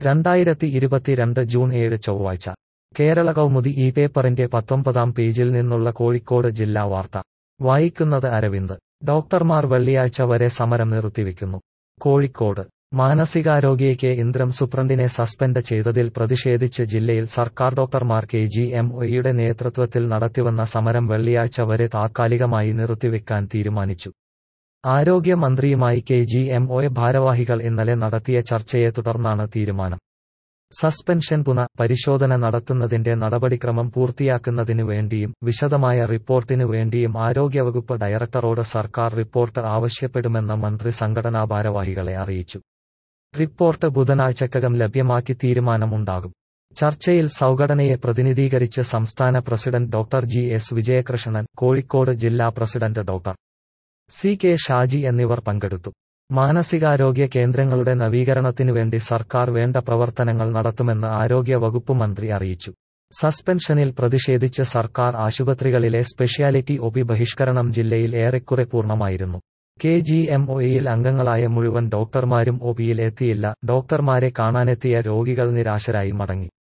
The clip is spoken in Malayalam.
2022 ജൂൺ 7 ചൊവ്വാഴ്ച കേരള കൗമുദി ഈ പേപ്പറിന്റെ 19-ാം പേജിൽ നിന്നുള്ള കോഴിക്കോട് ജില്ലാ വാർത്ത വായിക്കുന്നത് അരവിന്ദ്. ഡോക്ടർമാർ വെള്ളിയാഴ്ച വരെ സമരം നിർത്തിവെക്കുന്നു. കോഴിക്കോട് മാനസികാരോഗ്യ കേന്ദ്രം സൂപ്രണ്ടിനെ സസ്പെൻഡ് ചെയ്തതിൽ പ്രതിഷേധിച്ച് ജില്ലയിൽ സർക്കാർ ഡോക്ടർമാർ KGMOയുടെ നേതൃത്വത്തിൽ നടത്തിവന്ന സമരം വെള്ളിയാഴ്ച വരെ താത്കാലികമായി നിർത്തിവെക്കാൻ തീരുമാനിച്ചു. ആരോഗ്യ മന്ത്രിയുമായി KGMO ഭാരവാഹികൾ ഇന്നലെ നടത്തിയ ചർച്ചയെ തുടർന്നാണ് തീരുമാനം. സസ്പെൻഷൻ പരിശോധന നടത്തുന്നതിന്റെ നടപടിക്രമം പൂർത്തിയാക്കുന്നതിനു വേണ്ടിയും വിശദമായ റിപ്പോർട്ടിനു വേണ്ടിയും ആരോഗ്യവകുപ്പ് ഡയറക്ടറോട് സർക്കാർ റിപ്പോർട്ട് ആവശ്യപ്പെടുമെന്ന് മന്ത്രി സംഘടനാ ഭാരവാഹികളെ അറിയിച്ചു. റിപ്പോർട്ട് ബുധനാഴ്ചക്കകം ലഭ്യമാക്കി തീരുമാനമുണ്ടാകും. ചർച്ചയിൽ സംഘടനയെ പ്രതിനിധീകരിച്ച് സംസ്ഥാന president doctor GS Vijayakrishnan, Kozhikode ജില്ലാ പ്രസിഡന്റ് ഡോക്ടർ CK ഷാജി എന്നിവർ പങ്കെടുത്തു. മാനസികാരോഗ്യ കേന്ദ്രങ്ങളുടെ നവീകരണത്തിനുവേണ്ടി സർക്കാർ വേണ്ട പ്രവർത്തനങ്ങൾ നടത്തുമെന്ന് ആരോഗ്യ വകുപ്പ് മന്ത്രി അറിയിച്ചു. സസ്പെൻഷനിൽ പ്രതിഷേധിച്ച് സർക്കാർ ആശുപത്രികളിലെ സ്പെഷ്യാലിറ്റി OP ബഹിഷ്കരണം ജില്ലയിൽ ഏറെക്കുറെ പൂർണ്ണമായിരുന്നു. KGMOയിൽ അംഗങ്ങളായ മുഴുവൻ ഡോക്ടർമാരും OPയിൽ എത്തിയില്ല. ഡോക്ടർമാരെ കാണാനെത്തിയ രോഗികൾ നിരാശരായി മടങ്ങി.